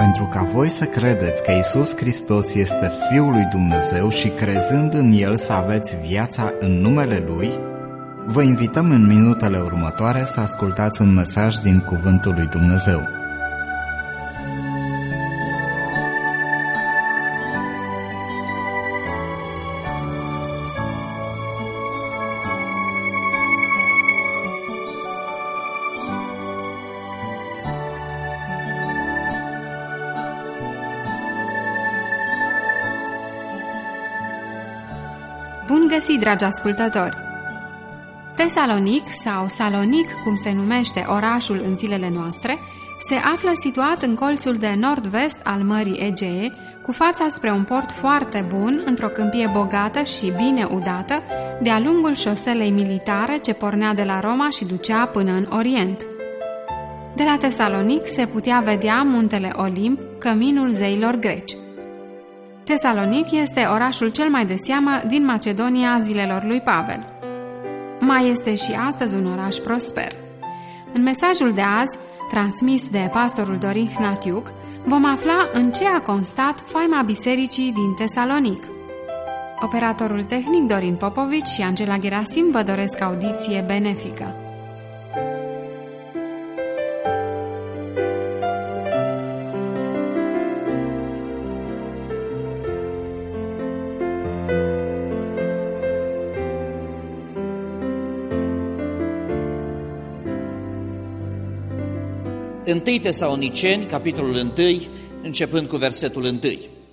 pentru ca voi să credeți că Iisus Hristos este Fiul lui Dumnezeu și crezând în El să aveți viața în numele Lui, vă invităm în minutele următoare să ascultați un mesaj din Cuvântul lui Dumnezeu. Bun găsit, dragi ascultători! Tesalonic, sau Salonic, cum se numește orașul în zilele noastre, se află situat în colțul de nord-vest al Mării Egee, cu fața spre un port foarte bun, într-o câmpie bogată și bine udată, de-a lungul șoselei militare ce pornea de la Roma și ducea până în Orient. De la Tesalonic se putea vedea muntele Olimp, căminul zeilor greci. Tesalonic este orașul cel mai de seamă din Macedonia zilelor lui Pavel. Mai este și astăzi un oraș prosper. În mesajul de azi, transmis de pastorul Dorin Hnatiuc, vom afla în ce a constat faima bisericii din Tesalonic. Operatorul tehnic Dorin Popovici și Angela Gerasim vă doresc audiție benefică. Întâi Tesaloniceni, capitolul 1, începând cu versetul 1.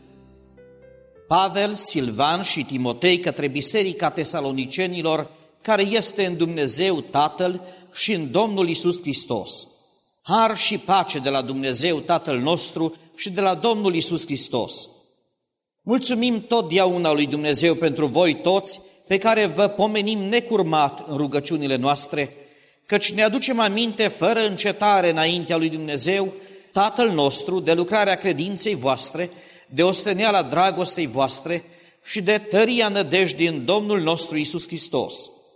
Pavel, Silvan și Timotei către biserica tesalonicenilor, care este în Dumnezeu Tatăl și în Domnul Iisus Hristos. Har și pace de la Dumnezeu Tatăl nostru și de la Domnul Iisus Hristos. Mulțumim totdeauna lui Dumnezeu pentru voi toți, pe care vă pomenim necurmat în rugăciunile noastre, căci ne aducem aminte fără încetare înaintea lui Dumnezeu, Tatăl nostru, de lucrarea credinței voastre, de osteneala dragostei voastre și de tăria nădejdii în Domnul nostru Iisus Hristos.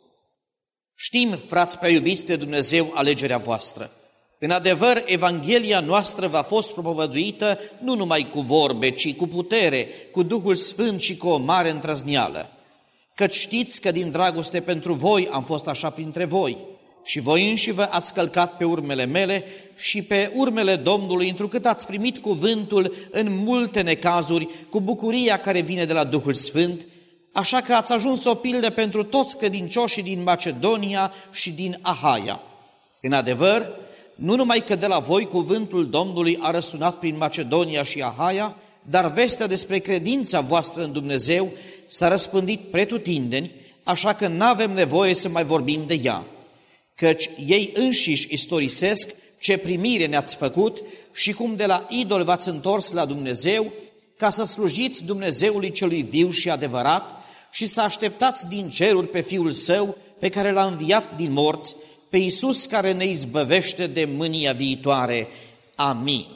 Știm, frați prea iubiți de Dumnezeu, alegerea voastră. În adevăr, Evanghelia noastră v-a fost propovăduită nu numai cu vorbe, ci cu putere, cu Duhul Sfânt și cu o mare îndrăzneală. Căci știți că din dragoste pentru voi am fost așa printre voi. Și voi înșivă ați călcat pe urmele mele și pe urmele Domnului, întrucât ați primit cuvântul în multe necazuri, cu bucuria care vine de la Duhul Sfânt, așa că ați ajuns o pildă pentru toți credincioșii din Macedonia și din Ahaia. În adevăr, nu numai că de la voi cuvântul Domnului a răsunat prin Macedonia și Ahaia, dar vestea despre credința voastră în Dumnezeu s-a răspândit pretutindeni, așa că n-avem nevoie să mai vorbim de ea. Căci ei înșiși istorisesc ce primire ne-ați făcut și cum de la idol v-ați întors la Dumnezeu, ca să slujiți Dumnezeului celui viu și adevărat și să așteptați din ceruri pe Fiul Său, pe care l-a înviat din morți, pe Iisus care ne izbăvește de mânia viitoare. Amin.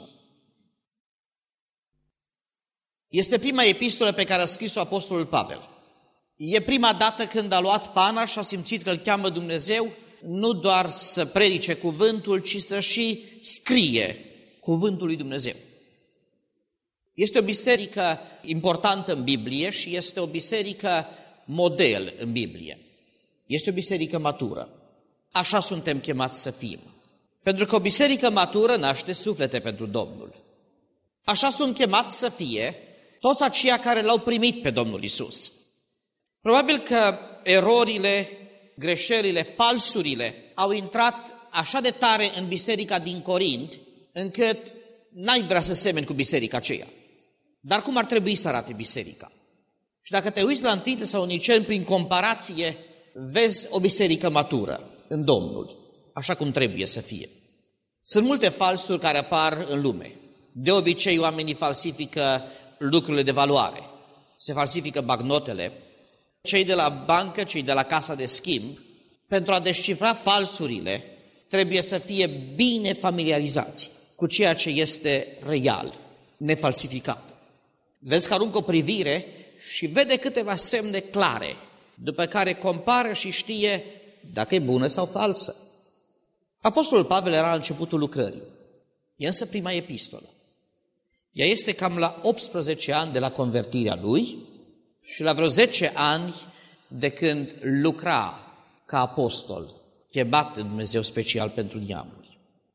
Este prima epistolă pe care a scris-o apostolul Pavel. E prima dată când a luat pana și a simțit că îl cheamă Dumnezeu, nu doar să predice cuvântul, ci să și scrie cuvântul lui Dumnezeu. Este o biserică importantă în Biblie și este o biserică model în Biblie. Este o biserică matură. Așa suntem chemați să fim. Pentru că o biserică matură naște suflete pentru Domnul. Așa sunt chemați să fie toți aceia care l-au primit pe Domnul Iisus. Probabil că erorile, greșelile, falsurile au intrat așa de tare în biserica din Corint, încât n-ai vrea să semeni cu biserica aceea. Dar cum ar trebui să arate biserica? Și dacă te uiți la 1 Tesaloniceni prin comparație, vezi o biserică matură în Domnul, așa cum trebuie să fie. Sunt multe falsuri care apar în lume. De obicei, oamenii falsifică lucrurile de valoare. Se falsifică bancnotele. Cei de la bancă, cei de la casa de schimb, pentru a descifra falsurile, trebuie să fie bine familiarizați cu ceea ce este real, nefalsificat. Vezi că aruncă o privire și vede câteva semne clare, după care compară și știe dacă e bună sau falsă. Apostolul Pavel era la începutul lucrării. E însă prima epistolă. Ea este cam la 18 ani de la convertirea lui și la vreo 10 ani de când lucra ca apostol, chemat de Dumnezeu special pentru neamuri.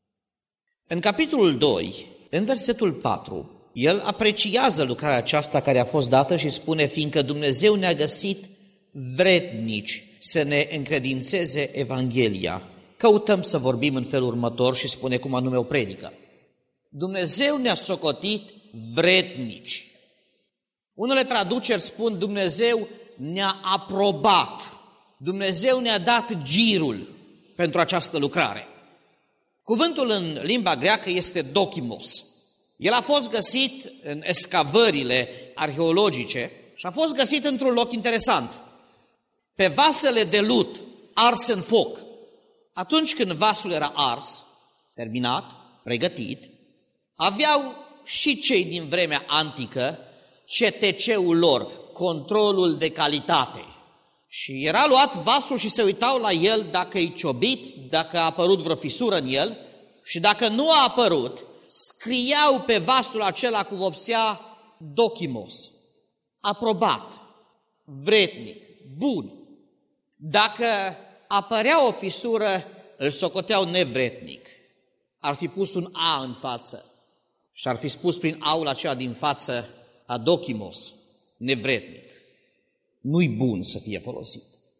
În capitolul 2, în versetul 4, el apreciază lucrarea aceasta care a fost dată și spune: fiindcă Dumnezeu ne-a găsit vrednici să ne încredințeze Evanghelia, căutăm să vorbim în felul următor și spune cum anume o predică. Dumnezeu ne-a socotit vrednici. Unele traduceri spun Dumnezeu ne-a aprobat, Dumnezeu ne-a dat girul pentru această lucrare. Cuvântul în limba greacă este dokimos. El a fost găsit în excavările arheologice și a fost găsit într-un loc interesant. Pe vasele de lut arse în foc. Atunci când vasul era ars, terminat, pregătit, aveau și cei din vremea antică CTC-ul lor, controlul de calitate. Și era luat vasul și se uitau la el dacă e ciobit, dacă a apărut vreo fisură în el și dacă nu a apărut, scriau pe vasul acela cu vopsea dokimos, aprobat, vrednic, bun. Dacă apărea o fisură, îl socoteau nevrednic. Ar fi pus un A în față și ar fi spus prin A-ul acela din față adokimos, nevrednic. Nu-i bun să fie folosit.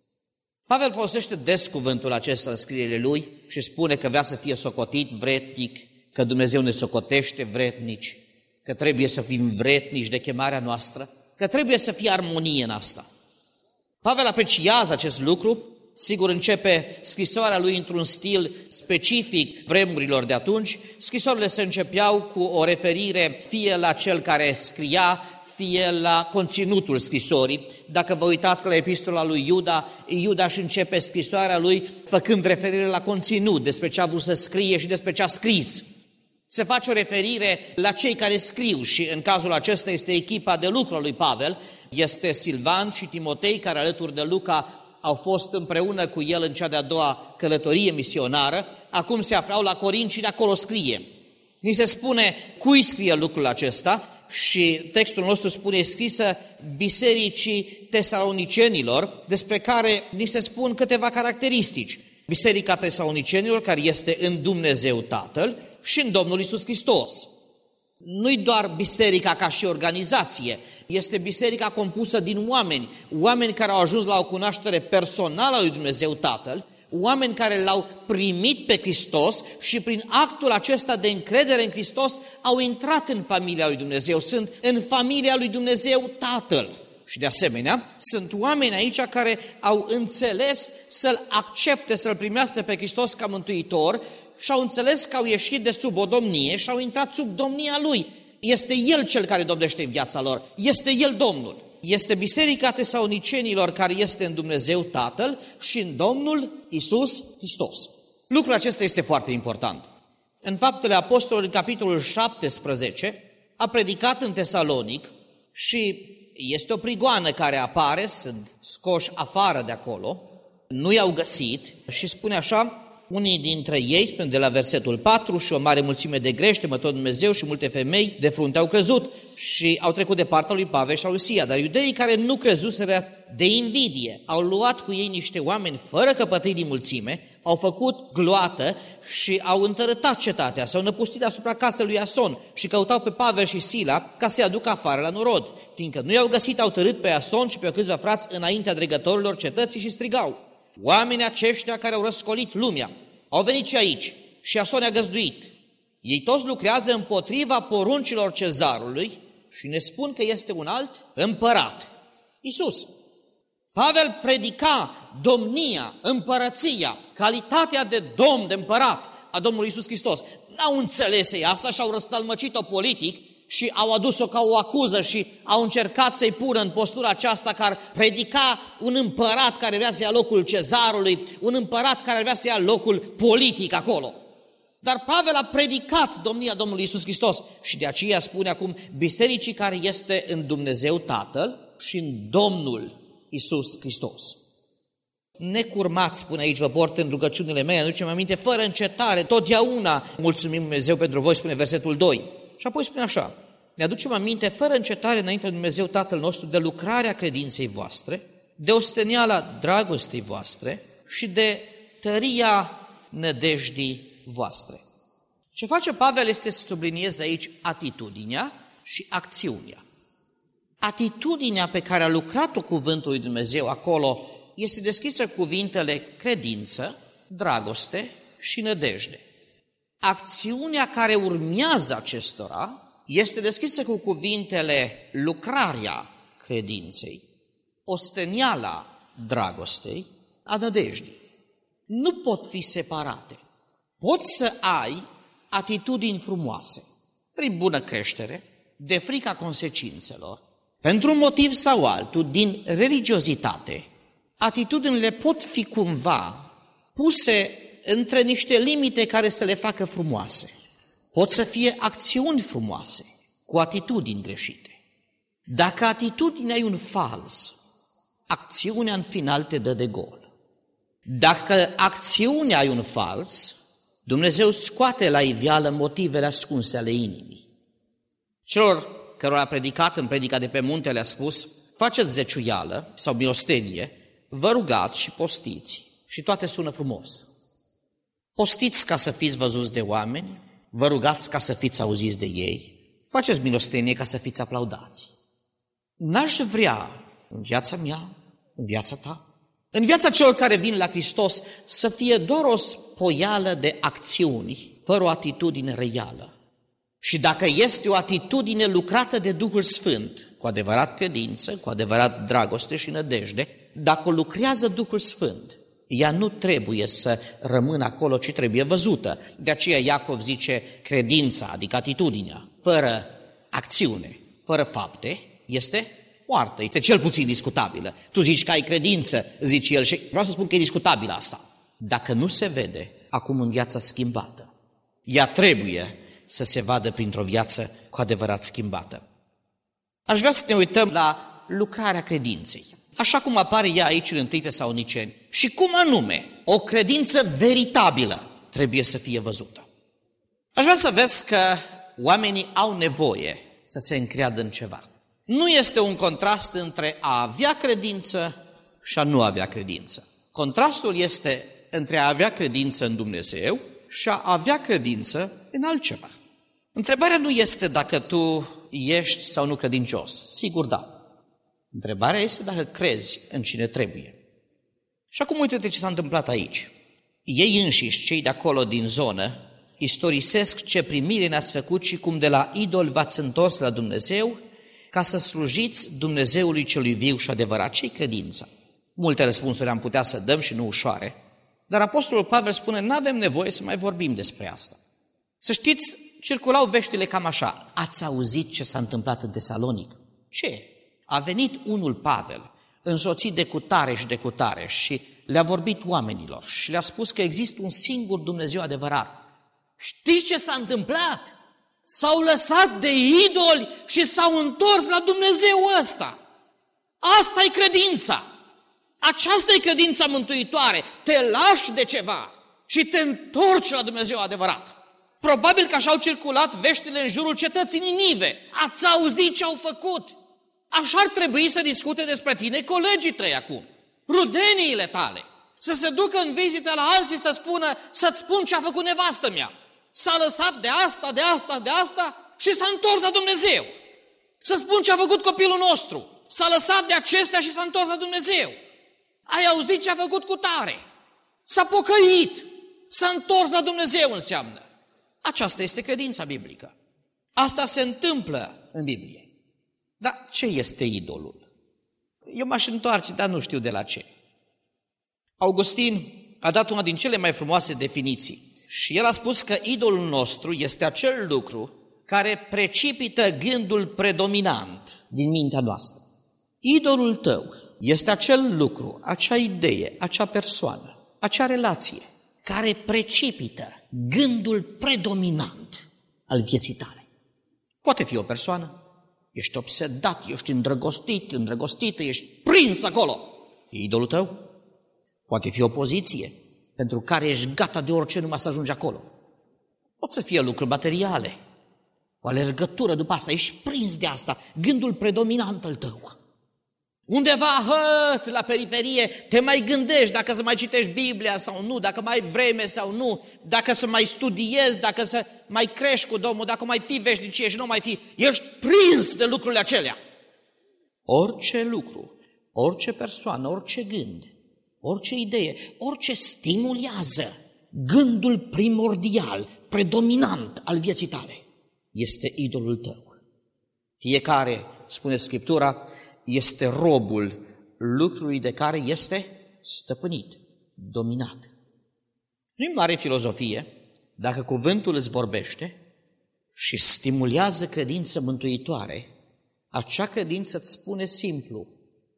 Pavel folosește des cuvântul acesta în scrierile lui și spune că vrea să fie socotit vrednic, că Dumnezeu ne socotește vrednici, că trebuie să fim vrednici de chemarea noastră, că trebuie să fie armonie în asta. Pavel apreciază acest lucru, sigur începe scrisoarea lui într-un stil specific vremurilor de atunci. Scrisorile se începeau cu o referire fie la cel care scria, fie la conținutul scrisorii. Dacă vă uitați la epistola lui Iuda, Iuda își începe scrisoarea lui făcând referire la conținut, despre ce a vrut să scrie și despre ce a scris. Se face o referire la cei care scriu și în cazul acesta este echipa de lucru a lui Pavel, este Silvan și Timotei, care alături de Luca au fost împreună cu el în cea de-a doua călătorie misionară, acum se aflau la Corint și de acolo scrie. Ni se spune cui scrie lucrul acesta și textul nostru spune scrisă bisericii tesalonicenilor, despre care ni se spun câteva caracteristici. Biserica tesalonicenilor care este în Dumnezeu Tatăl și în Domnul Iisus Hristos. Nu-i doar biserica ca și organizație, este biserica compusă din oameni, oameni care au ajuns la o cunoaștere personală a lui Dumnezeu Tatăl, oameni care l-au primit pe Hristos și prin actul acesta de încredere în Hristos au intrat în familia lui Dumnezeu, sunt în familia lui Dumnezeu Tatăl. Și de asemenea, sunt oameni aici care au înțeles să-L accepte, să-L primească pe Hristos ca Mântuitor și au înțeles că au ieșit de sub o domnie și au intrat sub domnia Lui. Este El Cel care domnește în viața lor, este El Domnul. Este biserica tesalonicenilor care este în Dumnezeu Tatăl și în Domnul Iisus Hristos. Lucrul acesta este foarte important. În Faptele Apostolilor, în capitolul 17, a predicat în Tesalonic și este o prigoană care apare, sunt scoși afară de acolo, nu i-au găsit și spune așa: unii dintre ei, spune de la versetul 4, și o mare mulțime de greci, temători de Dumnezeu și multe femei de frunte au crezut și au trecut de partea lui Pavel și a lui Sia. Dar iudeii care nu crezuseră de invidie au luat cu ei niște oameni fără căpătâi din mulțime, au făcut gloată și au întărătat cetatea, s-au năpustit asupra casei lui Iason și căutau pe Pavel și Sila ca să-i aducă afară la norod. Fiindcă nu i-au găsit, au tărât pe Iason și pe câțiva frați înaintea dregătorilor cetății și strigau: oamenii aceștia care au răscolit lumea au venit și aici și Iason ne-a găzduit. Ei toți lucrează împotriva poruncilor cezarului și ne spun că este un alt împărat, Iisus. Pavel predica domnia, împărăția, calitatea de domn, de împărat a Domnului Iisus Hristos. N-au înțeles ei asta și au răstălmăcit-o politic și au adus-o ca o acuză și au încercat să-i pună în postura aceasta că ar predica un împărat care vrea să ia locul cezarului, un împărat care vrea să ia locul politic acolo. Dar Pavel a predicat domnia Domnului Iisus Hristos și de aceea spune acum bisericii care este în Dumnezeu Tatăl și în Domnul Iisus Hristos. Necurmați, spune aici, vă port în rugăciunile mele, aducem aminte, fără încetare, totdeauna mulțumim Dumnezeu pentru voi, spune versetul 2. Și apoi spune așa: ne aducem aminte fără încetare înainte de Dumnezeu Tatăl nostru de lucrarea credinței voastre, de osteniala dragostei voastre și de tăria nădejdii voastre. Ce face Pavel este să sublinieze aici atitudinea și acțiunea. Atitudinea pe care a lucrat-o cuvântul lui Dumnezeu acolo este descrisă cu cuvintele credință, dragoste și nădejde. Acțiunea care urmează acestora este descrisă cu cuvintele lucrarea credinței, osteniala dragostei, a nădejdii. Nu pot fi separate. Poți să ai atitudini frumoase, prin bună creștere, de frica consecințelor, pentru un motiv sau altul, din religiozitate. Atitudinile pot fi cumva puse între niște limite care să le facă frumoase. Pot să fie acțiuni frumoase, cu atitudini greșite. Dacă atitudinea e un fals, acțiunea în final te dă de gol. Dacă acțiunea e un fals, Dumnezeu scoate la iveală motivele ascunse ale inimii. Celor cărora a predicat în predica de pe munte le-a spus: faceți zeciuială sau milostenie, vă rugați și postiți și toate sună frumos. Postiți ca să fiți văzuți de oameni, vă rugați ca să fiți auziți de ei, faceți milostenie ca să fiți aplaudați. N-aș vrea în viața mea, în viața ta, în viața celor care vin la Hristos să fie doar o spoială de acțiuni, fără o atitudine reală. Și dacă este o atitudine lucrată de Duhul Sfânt, cu adevărat credință, cu adevărat dragoste și nădejde, dacă o lucrează Duhul Sfânt, ea nu trebuie să rămână acolo, ci trebuie văzută. De aceea Iacov zice credința, adică atitudinea, fără acțiune, fără fapte, este moartă, este cel puțin discutabilă. Tu zici că ai credință, zice el, și vreau să spun că e discutabilă asta. Dacă nu se vede acum în viața schimbată, ea trebuie să se vadă printr-o viață cu adevărat schimbată. Aș vrea să ne uităm la lucrarea credinței, așa cum apare ea aici în 1 Tesaloniceni. Și cum anume o credință veritabilă trebuie să fie văzută. Aș vrea să vezi că oamenii au nevoie să se încreadă în ceva. Nu este un contrast între a avea credință și a nu avea credință. Contrastul este între a avea credință în Dumnezeu și a avea credință în altceva. Întrebarea nu este dacă tu ești sau nu credincios. Sigur, da. Întrebarea este dacă crezi în cine trebuie. Și acum uite-te ce s-a întâmplat aici. Ei înșiși, cei de acolo din zonă, istorisesc ce primire ne-ați făcut și cum de la idol v-ați întors la Dumnezeu ca să slujiți Dumnezeului celui viu și adevărat. Ce-i credința? Multe răspunsuri am putea să dăm și nu ușoare, dar Apostolul Pavel spune, n-avem nevoie să mai vorbim despre asta. Să știți, circulau veștile cam așa. Ați auzit ce s-a întâmplat în Tesalonic? Ce? A venit unul Pavel, însoțit de cutare și de cutare și le-a vorbit oamenilor și le-a spus că există un singur Dumnezeu adevărat. Știți ce s-a întâmplat? S-au lăsat de idoli și s-au întors la Dumnezeu ăsta. Asta e credința. Aceasta e credința mântuitoare. Te lași de ceva și te întorci la Dumnezeu adevărat. Probabil că așa au circulat veștile în jurul cetății Ninive. Ați auzit ce au făcut? Așa ar trebui să discute despre tine colegii tăi acum, rudeniile tale. Să se ducă în vizită la alții să spună, să-ți spun ce a făcut nevastă mea. S-a lăsat de asta, de asta, de asta și s-a întors la Dumnezeu. Să spun ce a făcut copilul nostru. S-a lăsat de acestea și s-a întors la Dumnezeu. Ai auzit ce a făcut cu tare. S-a pocăit. S-a întors la Dumnezeu înseamnă. Aceasta este credința biblică. Asta se întâmplă în Biblie. Dar ce este idolul? Eu m-aș întoarce, dar nu știu de la ce. Augustin a dat una din cele mai frumoase definiții și el a spus că idolul nostru este acel lucru care precipită gândul predominant din mintea noastră. Idolul tău este acel lucru, acea idee, acea persoană, acea relație care precipită gândul predominant al vieții tale. Poate fi o persoană, ești obsedat, ești îndrăgostit, îndrăgostită, ești prins acolo. E idolul tău? Poate fi o poziție pentru care ești gata de orice numai să ajungi acolo. Pot să fie lucruri materiale, o alergătură după asta, ești prins de asta, gândul predominant al tău. Undeva la periferie te mai gândești dacă să mai citești Biblia sau nu, dacă mai ai vreme sau nu, dacă să mai studiezi, dacă să mai crești cu Domnul, dacă mai fii veșnicie și nu mai fii, ești prins de lucrurile acelea. Orice lucru, orice persoană, orice gând, orice idee, orice stimulează gândul primordial, predominant al vieții tale, este idolul tău. Fiecare, spune Scriptura, este robul lucrului de care este stăpânit, dominat. Nu-i mare filozofie dacă cuvântul îți vorbește și stimulează credință mântuitoare, acea credință îți spune simplu,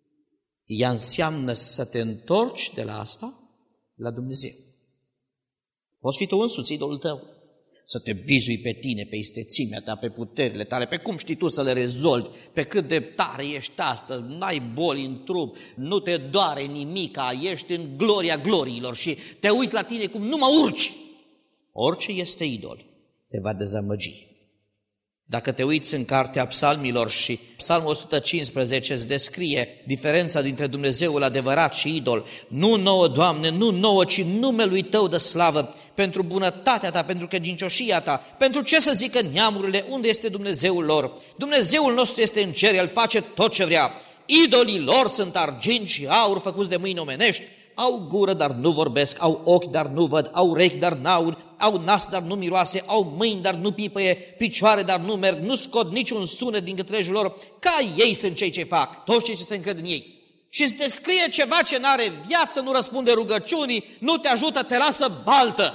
ea înseamnă să te întorci de la asta la Dumnezeu. Poți fi tu însuți idolul tău, să te bizui pe tine, pe istețimea ta, pe puterile tale, pe cum știi tu să le rezolvi, pe cât de tare ești astăzi, n-ai boli în trup, nu te doare nimica, ești în gloria gloriilor și te uiți la tine cum nu mă urci. Orice este idol te va dezamăgi. Dacă te uiți în cartea Psalmilor și Psalmul 115 îți descrie diferența dintre Dumnezeul adevărat și idol, nu nouă, Doamne, nu nouă, ci numelui Tău de slavă, pentru bunătatea Ta, pentru credincioșia Ta, pentru ce să zică neamurile, unde este Dumnezeul lor? Dumnezeul nostru este în cer, El face tot ce vrea. Idolii lor sunt argint și aur făcuți de mâini omenești, au gură, dar nu vorbesc, au ochi, dar nu văd, au urechi, dar n-aud, au nas, dar nu miroase, au mâini, dar nu pipăie, picioare, dar nu merg, nu scot niciun sunet din gâtlejul lor, ca ei sunt cei ce fac, toți cei ce se încred în ei. Și îți descrie ceva ce n-are viață, nu răspunde rugăciunii, nu te ajută, te lasă baltă.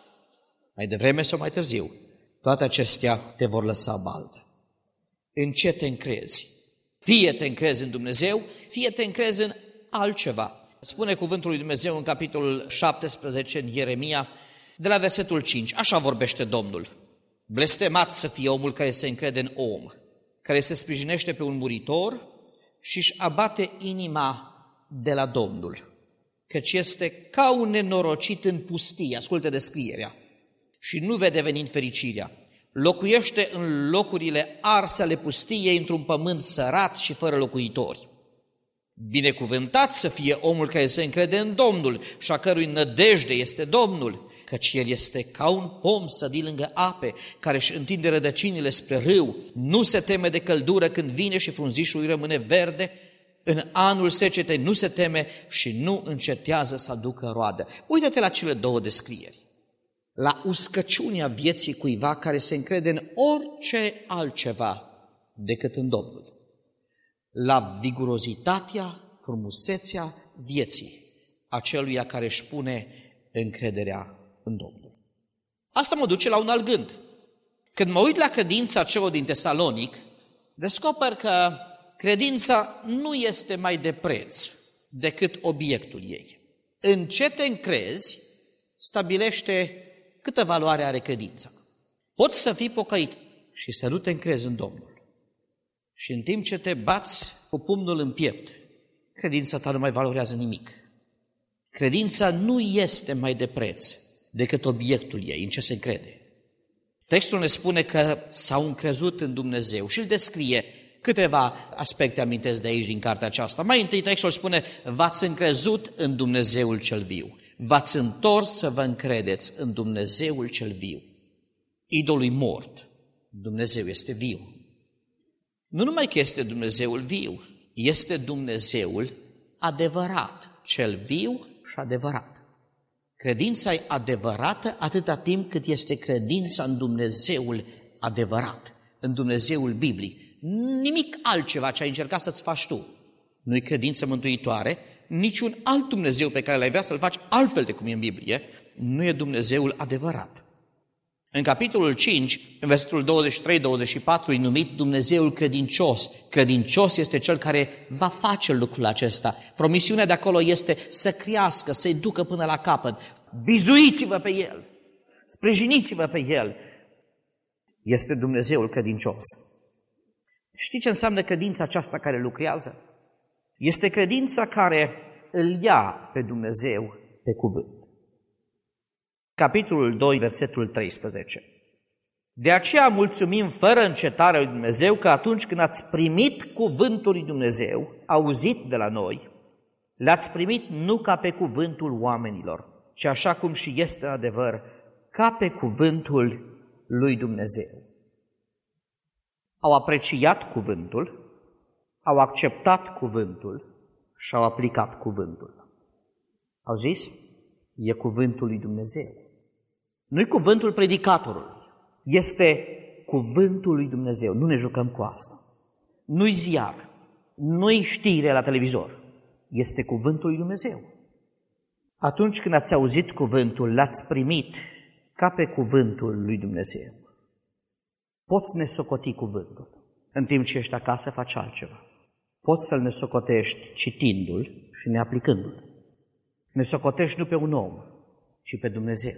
Mai devreme sau mai târziu, toate acestea te vor lăsa baltă. În ce te încrezi? Fie te încrezi în Dumnezeu, fie te încrezi în altceva. Spune cuvântul lui Dumnezeu în capitolul 17 în Ieremia, de la versetul 5, așa vorbește Domnul. Blestemat să fie omul care se încrede în om, care se sprijinește pe un muritor și își abate inima de la Domnul, căci este ca un nenorocit în pustie, ascultă descrierea, și nu vede venind fericirea. Locuiește în locurile arse ale pustiei, într-un pământ sărat și fără locuitori. Binecuvântat să fie omul care se încrede în Domnul și a cărui nădejde este Domnul, căci el este ca un pom sădit lângă ape, care își întinde rădăcinile spre râu, nu se teme de căldură când vine și frunzișul îi rămâne verde, în anul secetei nu se teme și nu încetează să aducă roadă. Uită-te la cele două descrieri, la uscăciunea vieții cuiva care se încrede în orice altceva decât în Domnul, la vigurozitatea, frumusețea vieții aceluia care își pune încrederea în Domnul. Asta mă duce la un alt gând. Când mă uit la credința celor din Tesalonic, descoper că credința nu este mai de preț decât obiectul ei. În ce te încrezi stabilește câtă valoare are credința. Poți să fii pocăit și să nu te încrezi în Domnul. Și în timp ce te bați cu pumnul în piept, credința ta nu mai valorează nimic. Credința nu este mai de preț decât obiectul ei, în ce se încrede. Textul ne spune că s-au încrezut în Dumnezeu și îl descrie. Câteva aspecte amintesc de aici din cartea aceasta. Mai întâi textul spune, v-ați încrezut în Dumnezeul cel viu. V-ați întors să vă încredeți în Dumnezeul cel viu. Idolul mort, Dumnezeu este viu. Nu numai că este Dumnezeul viu, este Dumnezeul adevărat, cel viu și adevărat. Credința e adevărată atâta timp cât este credința în Dumnezeul adevărat, în Dumnezeul biblic. Nimic altceva ce ai încercat să-ți faci tu. Nu-i credință mântuitoare, niciun alt Dumnezeu pe care l-ai vrea să-l faci altfel de cum e în Biblie, nu e Dumnezeul adevărat. În capitolul 5, în versetul 23-24, e numit Dumnezeul credincios. Credincios este cel care va face lucrul acesta. Promisiunea de acolo este să crească, să-i ducă până la capăt. Bizuiți-vă pe El, sprijiniți-vă pe El. Este Dumnezeul credincios. Știi ce înseamnă credința aceasta care lucrează? Este credința care îl ia pe Dumnezeu pe cuvânt. Capitolul 2, versetul 13. De aceea mulțumim fără încetare lui Dumnezeu că atunci când ați primit cuvântul lui Dumnezeu, auzit de la noi, l-ați primit nu ca pe cuvântul oamenilor, ci așa cum și este în adevăr, ca pe cuvântul lui Dumnezeu. Au apreciat cuvântul, au acceptat cuvântul și au aplicat cuvântul. Au zis? E cuvântul lui Dumnezeu. Nu-i cuvântul predicatorului, este cuvântul lui Dumnezeu. Nu ne jucăm cu asta. Nu-i ziar, nu-i știre la televizor. Este cuvântul lui Dumnezeu. Atunci când ați auzit cuvântul, l-ați primit ca pe cuvântul lui Dumnezeu. Poți nesocoti cuvântul. În timp ce ești acasă, faci altceva. Poți să-l nesocotești citindu-l și neaplicându-l. Nesocotești nu pe un om, ci pe Dumnezeu.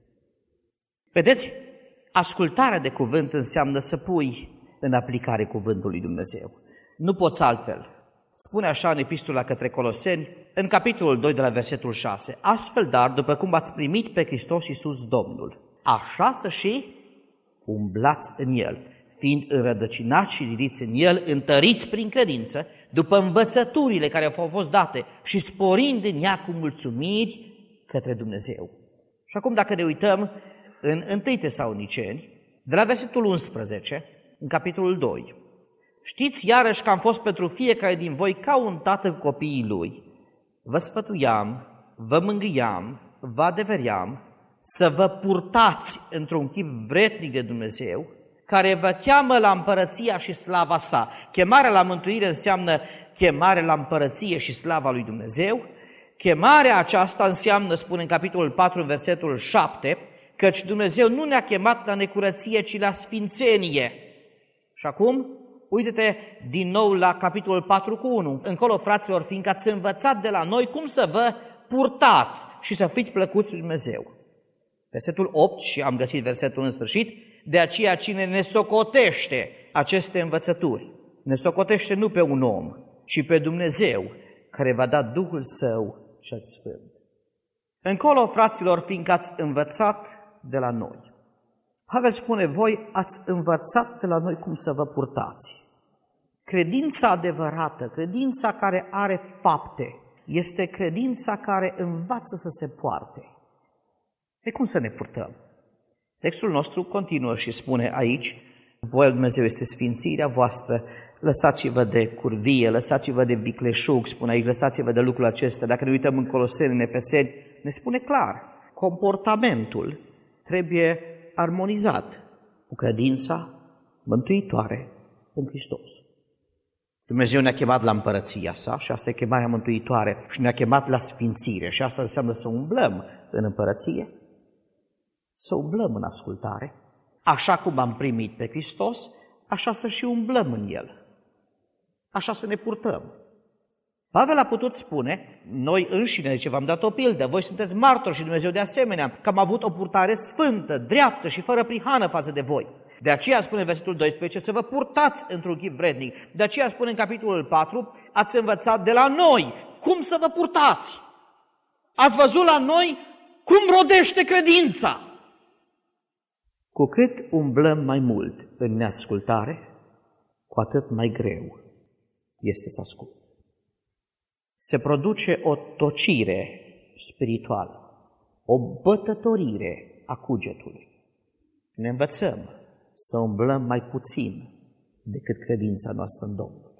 Vedeți, ascultarea de cuvânt înseamnă să pui în aplicare cuvântul lui Dumnezeu. Nu poți altfel. Spune așa în Epistola către Coloseni, în capitolul 2 de la versetul 6, astfel dar, după cum ați primit pe Hristos Iisus Domnul, așa să și umblați în El, fiind înrădăcinați și ridiți în El, întăriți prin credință, după învățăturile care v-au fost date și sporind în ea cu mulțumiri către Dumnezeu. Și acum dacă ne uităm în 1 Tesaloniceni, de la versetul 11, în capitolul 2, știți iarăși că am fost pentru fiecare din voi ca un tată cu copiii lui. Vă sfătuiam, vă mângâiam, vă adeveream să vă purtați într-un chip vretnic de Dumnezeu, care vă cheamă la împărăția și slava sa. Chemarea la mântuire înseamnă chemare la împărăție și slava lui Dumnezeu. Chemarea aceasta înseamnă, spune în capitolul 4, versetul 7, căci Dumnezeu nu ne-a chemat la necurăție, ci la sfințenie. Și acum, uite-te din nou la capitolul 4 cu 1. Încolo, fraților, fiindcă ați învățat de la noi cum să vă purtați și să fiți plăcuți lui Dumnezeu. Versetul 8, și am găsit versetul în sfârșit, de aceea cine ne socotește aceste învățături, ne socotește nu pe un om, ci pe Dumnezeu, care va da Duhul Său cel Sfânt. Încolo, fraților, fiindcă ați învățat de la noi. Pavel spune, voi ați învățat de la noi cum să vă purtați. Credința adevărată, credința care are fapte, este credința care învață să se poarte. De cum să ne purtăm? Textul nostru continuă și spune aici, voia lui Dumnezeu este sfințirea voastră, lăsați-vă de curvie, lăsați-vă de vicleșug, spune aici, lăsați-vă de lucrul acesta. Dacă ne uităm în Coloseni, în Efeseni, ne spune clar, comportamentul trebuie armonizat cu credința mântuitoare în Hristos. Dumnezeu ne-a chemat la împărăția sa și asta e chemarea mântuitoare și ne-a chemat la sfințire și asta înseamnă să umblăm în împărăție, să umblăm în ascultare, așa cum am primit pe Hristos, așa să și umblăm în El, așa să ne purtăm. Pavel a putut spune, noi înșine, ce v-am dat o pildă, voi sunteți martori și Dumnezeu de asemenea, că am avut o purtare sfântă, dreaptă și fără prihană față de voi. De aceea spune în versetul 12 să vă purtați într-un chip vrednic. De aceea spune în capitolul 4, ați învățat de la noi cum să vă purtați. Ați văzut la noi cum rodește credința. Cu cât umblăm mai mult în neascultare, cu atât mai greu este să ascult. Se produce o tocire spirituală, o bătătorire a cugetului. Ne învățăm să umblăm mai puțin decât credința noastră în Domnul.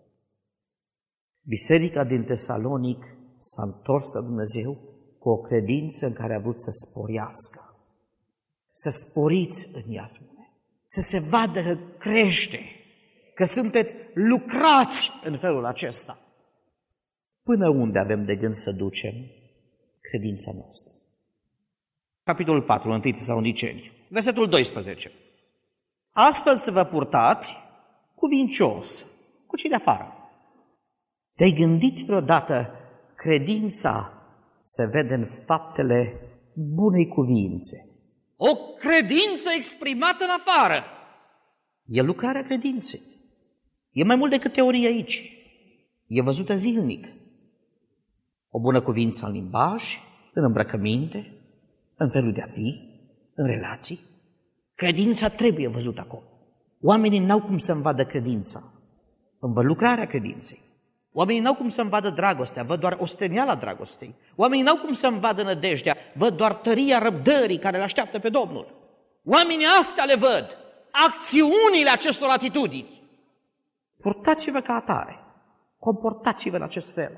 Biserica din Tesalonic s-a întors la Dumnezeu cu o credință în care a vrut să sporească. Să sporiți în ea, spune. Să se vadă că crește, că sunteți lucrați în felul acesta. Până unde avem de gând să ducem credința noastră? Capitolul 4, 1 Tesaloniceni, versetul 12. Astfel să vă purtați cuvincios cu cei de afară. Te-ai gândit vreodată credința se vede în faptele bunei cuvințe? O credință exprimată în afară. E lucrarea credinței. E mai mult decât teorie aici. E văzută zilnic. O bună cuvință în limbaj, în îmbrăcăminte, în felul de a fi, în relații. Credința trebuie văzută acolo. Oamenii n-au cum să-mi vadă credința. Îmi văd lucrarea credinței. Oamenii n-au cum să-mi vadă dragostea, văd doar osteneala dragostei. Oamenii n-au cum să-mi vadă nădejdea, văd doar tăria răbdării care le așteaptă pe Domnul. Oamenii astea le văd, acțiunile acestor atitudini. Purtați-vă ca atare, comportați-vă în acest fel.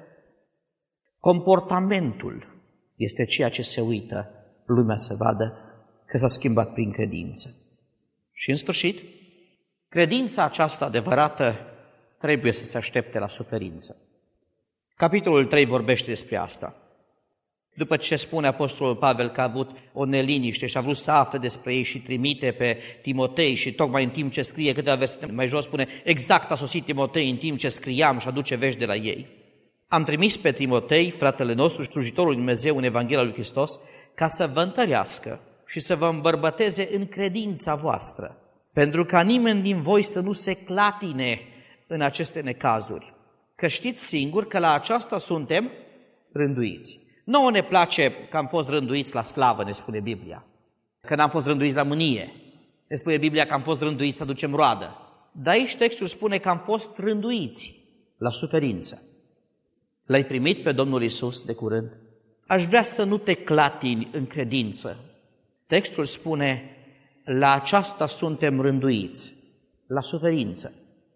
Comportamentul este ceea ce se uită lumea să vadă că s-a schimbat prin credință. Și în sfârșit, credința aceasta adevărată trebuie să se aștepte la suferință. Capitolul 3 vorbește despre asta. După ce spune Apostolul Pavel că a avut o neliniște și a vrut să afle despre ei și trimite pe Timotei și tocmai în timp ce scrie câteva versete mai jos spune exact a sosit Timotei în timp ce scriam și aduce vești de la ei. Am trimis pe Timotei, fratele nostru, slujitorul lui Dumnezeu în Evanghelia lui Hristos, ca să vă întărească și să vă îmbărbăteze în credința voastră, pentru ca nimeni din voi să nu se clatine în aceste necazuri. Că știți singur că la aceasta suntem rânduiți. Nouă ne place că am fost rânduiți la slavă, ne spune Biblia. Că n-am fost rânduiți la mânie. Ne spune Biblia că am fost rânduiți să aducem roadă. Dar aici textul spune că am fost rânduiți la suferință. L-ai primit pe Domnul Iisus de curând? Aș vrea să nu te clatini în credință. Textul spune, la aceasta suntem rânduiți, la suferință.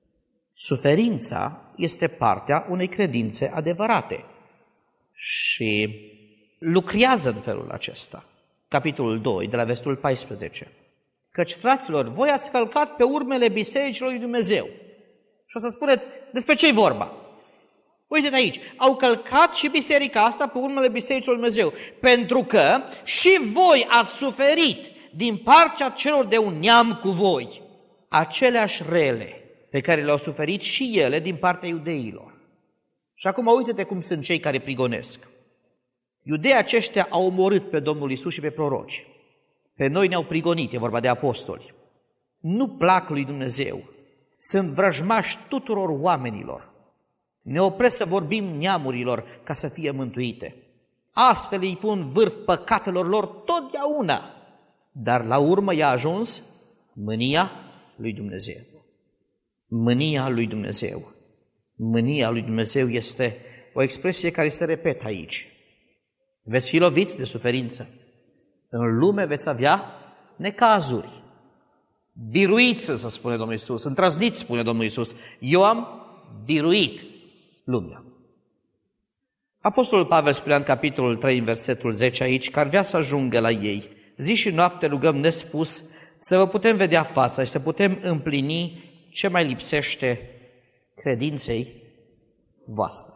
Suferința este partea unei credințe adevărate și lucrează în felul acesta. Capitolul 2, de la versetul 14. Căci, fraților, voi ați călcat pe urmele bisericilor lui Dumnezeu. Și o să spuneți, despre ce-i vorba? Uite de aici, au călcat și biserica asta pe urmele bisericilor lui Dumnezeu, pentru că și voi ați suferit din partea celor de un neam cu voi aceleași rele pe care le-au suferit și ele din partea iudeilor. Și acum uite-te cum sunt cei care prigonesc. Iudeii aceștia au omorât pe Domnul Iisus și pe proroci. Pe noi ne-au prigonit, e vorba de apostoli. Nu plac lui Dumnezeu, sunt vrăjmași tuturor oamenilor. Ne opresc să vorbim neamurilor ca să fie mântuite. Astfel îi pun vârf păcatelor lor totdeauna, dar la urmă i-a ajuns mânia lui Dumnezeu. Mânia lui Dumnezeu. Mânia lui Dumnezeu este o expresie care se repetă aici. Veți fi loviți de suferință. În lume veți avea necazuri. Biruiți, să spune Domnul Iisus, întrăzniți, spune Domnul Iisus. Eu am biruit lumea. Apostolul Pavel spunea în capitolul 3, în versetul 10 aici, că ar vrea să ajungă la ei. Zi și noapte rugăm nespus să vă putem vedea fața și să putem împlini ce mai lipsește credinței voastre.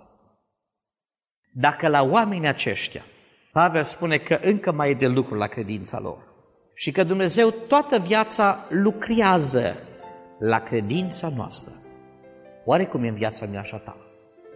Dacă la oamenii aceștia, Pavel spune că încă mai e de lucru la credința lor și că Dumnezeu toată viața lucrează la credința noastră, oare cum e în viața mea și a ta?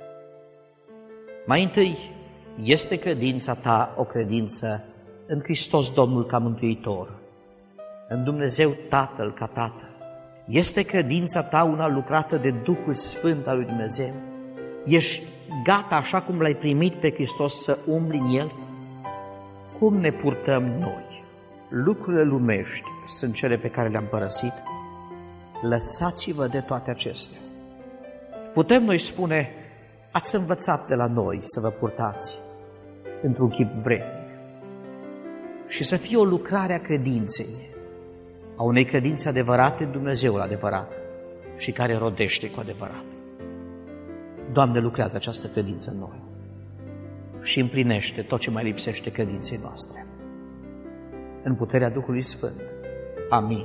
Mai întâi, este credința ta o credință în Hristos Domnul ca Mântuitor, în Dumnezeu Tatăl ca Tată? Este credința ta una lucrată de Duhul Sfânt al lui Dumnezeu? Ești gata, așa cum l-ai primit pe Hristos, să umbli în El? Cum ne purtăm noi? Lucrurile lumești sunt cele pe care le-am părăsit? Lăsați-vă de toate acestea. Putem noi spune, ați învățat de la noi să vă purtați într-un chip vrednic și să fie o lucrare a credinței, a unei credințe adevărate în Dumnezeul adevărat și care rodește cu adevărat. Doamne, lucrează această credință în noi și împlinește tot ce mai lipsește credinței noastre. În puterea Duhului Sfânt. Amin.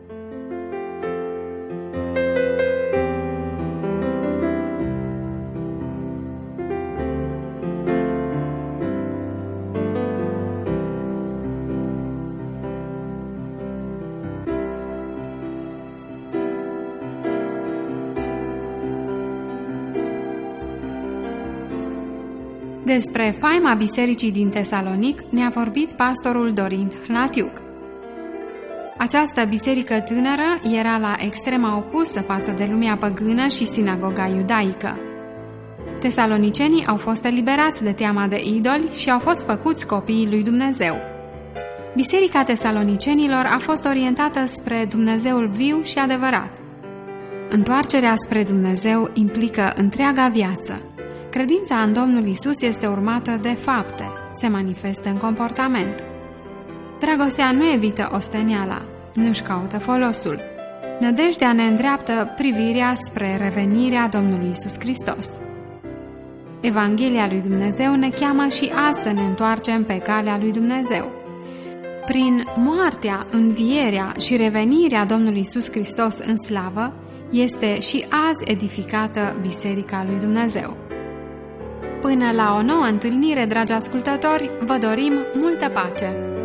Despre faima bisericii din Tesalonic ne-a vorbit pastorul Dorin Hnatiuc. Această biserică tânără era la extrema opusă față de lumea păgână și sinagoga iudaică. Tesalonicenii au fost eliberați de teama de idoli și au fost făcuți copiii lui Dumnezeu. Biserica Tesalonicenilor a fost orientată spre Dumnezeul viu și adevărat. Întoarcerea spre Dumnezeu implică întreaga viață. Credința în Domnul Isus este urmată de fapte, se manifestă în comportament. Dragostea nu evită osteniala, nu-și caută folosul. Nădejdea ne îndreaptă privirea spre revenirea Domnului Isus Hristos. Evanghelia lui Dumnezeu ne cheamă și azi să ne întoarcem pe calea lui Dumnezeu. Prin moartea, învierea și revenirea Domnului Isus Hristos în slavă, este și azi edificată Biserica lui Dumnezeu. Până la o nouă întâlnire, dragi ascultători, vă dorim multă pace!